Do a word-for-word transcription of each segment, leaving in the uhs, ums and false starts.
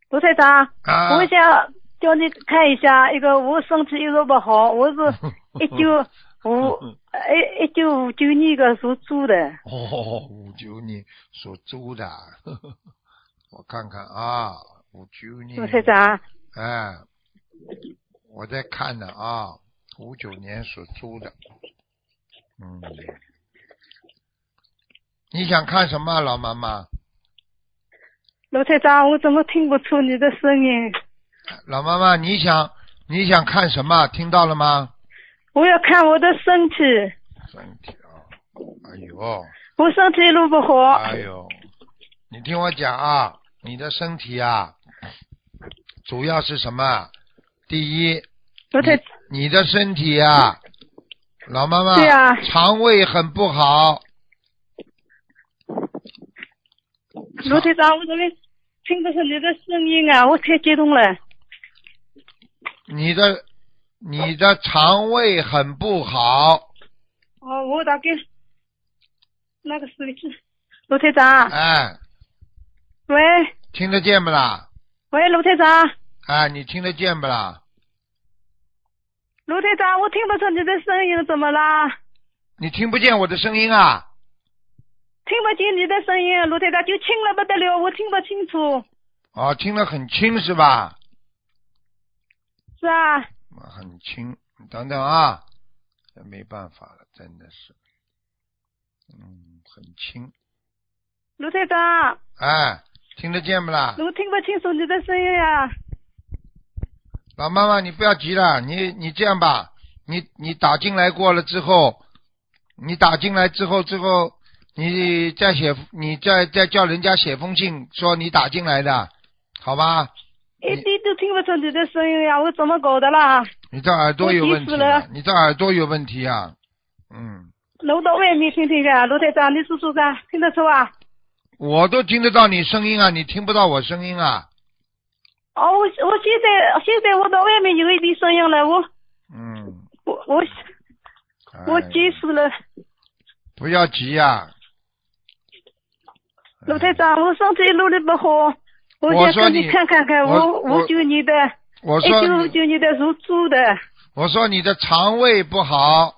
卢台长， 啊， 我想叫你看一下，一个我身体一直不好，我是一九五一一九五九年个属猪的。 哦，五九年属猪的，呵呵我看看啊，五九年。 卢台长， 哎，我在看呢啊，五九年属猪的，嗯，你想看什么，老妈妈？ 卢台长，我怎么听不出你的声音？ 老妈妈，你想你想看什么？听到了吗？ 我要看我的身体。 身体啊，哎呦， 我身体一路不好。 哎呦，你听我讲啊，你的身体啊，主要是什么？第一， 卢台， 你你的身体啊，老妈妈， 对啊， 肠胃很不好。 卢台长，我怎么听不出你的声音啊？我太激动了。 你的你的肠胃很不好。 哦，我打给那个手机。卢台长。 哎。 喂。 听得见不啦？ 喂，卢台长。 哎，你听得见不啦？ 卢台长，我听不出你的声音，怎么啦？ 你听不见我的声音啊？ 听不见你的声音，卢台长就轻了不得了，我听不清楚。 哦，听得很轻是吧？ 是啊。 很轻，你等等啊，没办法了，真的是，嗯，很轻。 卢台长。 哎，听得见不啦？ 我听不清楚你的声音呀、啊。 老妈妈，你不要急了，你你这样吧，你你打进来过了之后，你打进来之后之后，你再写，你再再叫人家写封信说你打进来的，好吧？ 一点都听不出你的声音呀，我怎么搞的啦？ 你这耳朵有问题了，你这耳朵有问题啊，嗯。 楼到外面听听看，卢台长，你说说看，听得出啊？ 我都听得到你声音啊，你听不到我声音啊？ 哦，我我现在现在我到外面有一点声音了，我嗯， 我我、哎、我结束了。 不要急呀、啊， 卢台长，我身体一路的不好。 我想跟你看看看， 我五九年的， 我说一九五九年的属猪的。 我说你的肠胃不好。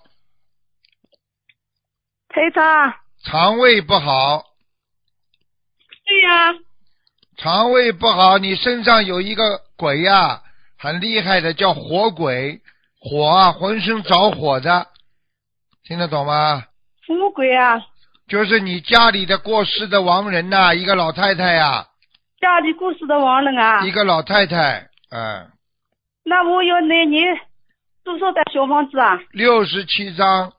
台长。 肠胃不好。 对呀、啊。 肠胃不好，你身上有一个鬼呀、啊，很厉害的，叫火鬼，火啊，浑身着火的，听得懂吗？ 什么鬼啊？ 就是你家里的过世的亡人呐、啊，一个老太太呀、啊。 家里过世的亡人啊。 一个老太太，嗯。 那我要那你多少的小房子啊？ 六十七张。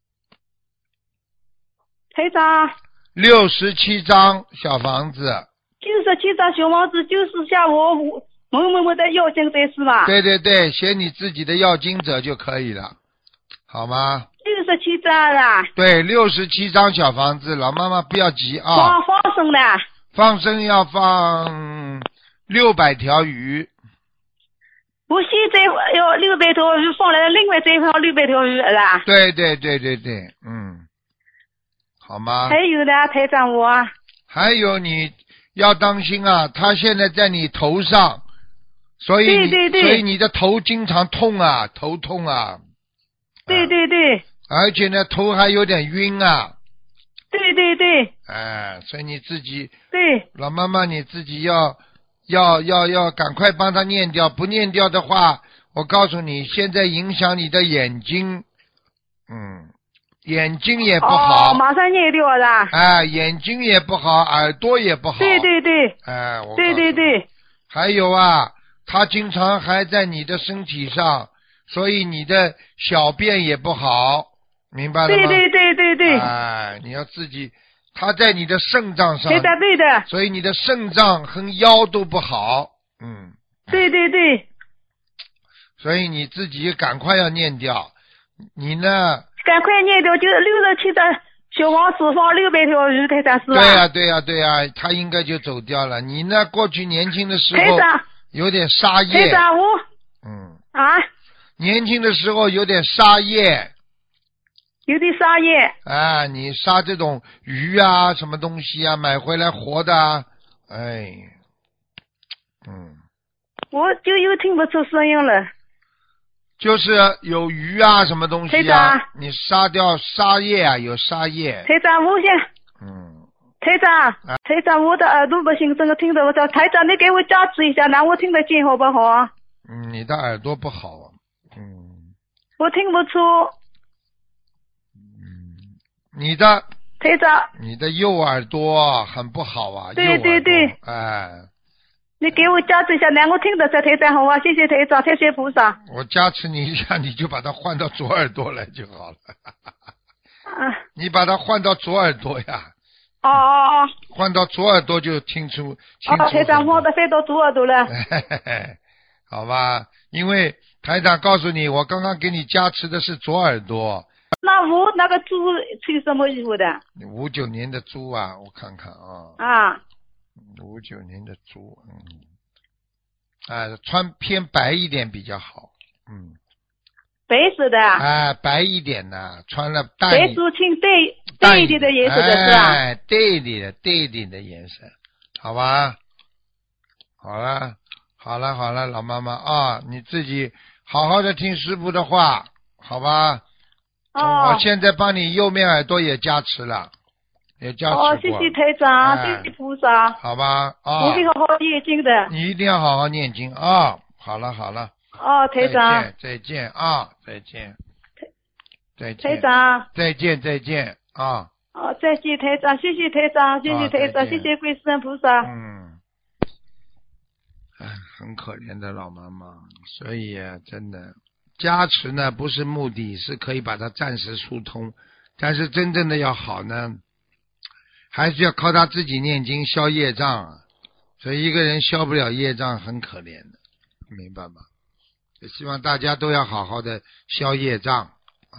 台长。 六十七张小房子。 六十七张小房子就是像我某某某的要经者是吧？ 对对对，写你自己的要经者就可以了，好吗？ 六十七张啊。 对，六十七张小房子，老妈妈不要急啊。 放放生的。 放生要放六百条鱼。 我现在要六百条鱼，放了另外再放六百条鱼是吧？ 对对对对对，嗯，好吗？ 还有呢，台长我。 还有你要当心啊，他现在在你头上，所以对对对， 所以你的头经常痛啊，头痛啊。 对对对。 啊、而且呢，头还有点晕啊。 对对对。 哎，所以你自己。 对。 老妈妈，你自己要要要要赶快帮他念掉，不念掉的话，我告诉你，现在影响你的眼睛，嗯，眼睛也不好。 哦，马上念掉了。 哎，眼睛也不好，耳朵也不好。 对对对。 哎，我。 对对对。 还有啊，他经常还在你的身体上，所以你的小便也不好，明白了吗？ 对对对对对。 哎，你要自己。它在你的肾脏上， 对的对的， 所以你的肾脏和腰都不好，嗯， 对对对， 所以你自己赶快要念掉，你呢？ 赶快念掉，就是六十七张小黄鼠放六百条鱼，台长是吧？ 对呀、啊、对呀、啊、对呀、啊，他应该就走掉了。你呢？过去年轻的时候， 台长有点杀业， 台长我， 嗯啊， 年轻的时候有点杀业。 有点杀业啊！你杀这种鱼啊，什么东西啊，买回来活的啊，哎， 嗯。 我就又听不出声音了。 就是有鱼啊，什么东西啊？你杀掉沙叶啊，有沙叶。 台长，我想。 嗯。 台长，啊、台长，我的耳朵不行，这个听得我叫台长，你给我加持一下，让我听得见好不好啊？ 嗯，你的耳朵不好啊。嗯。 我听不出。 嗯，你的。 台长。 你的右耳朵很不好啊。 对对对。 哎。 你给我加持一下，让我听得着台长好啊！谢谢台长，谢谢菩萨。 我加持你一下，你就把它换到左耳朵来就好了。 啊。你把它换到左耳朵呀。 哦哦哦。 换到左耳朵就听出。听出哦，台长换的飞到左耳朵了。 好吧，因为台长告诉你，我刚刚给你加持的是左耳朵。 那我那个猪穿什么衣服的？ 五九年的猪啊，我看看啊。 啊。 五九年的猪，嗯，啊，穿偏白一点比较好，嗯。 白色的。 啊，白一点的，穿了淡。 白素青淡淡一点的颜色的是吧？ 哎，淡一点的，淡一点的颜色，好吧？好了，好了，好了，老妈妈啊，你自己好好的听师傅的话，好吧？ 哦。 我现在帮你右面耳朵也加持了。也加持过。 哦，谢谢台长，哎、谢谢菩萨。 好吧，啊。 我会好好念经的。 你一定要好好念经啊！好了好了。 哦，台长。 再见再见啊！再见。再见。 台长。 再见再见啊！ 哦，再见台长，谢谢台长，谢谢台长，谢谢观世音菩萨。 嗯。哎，很可怜的老妈妈，所以啊，真的加持呢不是目的，是可以把它暂时疏通，但是真正的要好呢。还是要靠他自己念经消业障啊，所以一个人消不了业障很可怜的，明白吗？希望大家都要好好的消业障。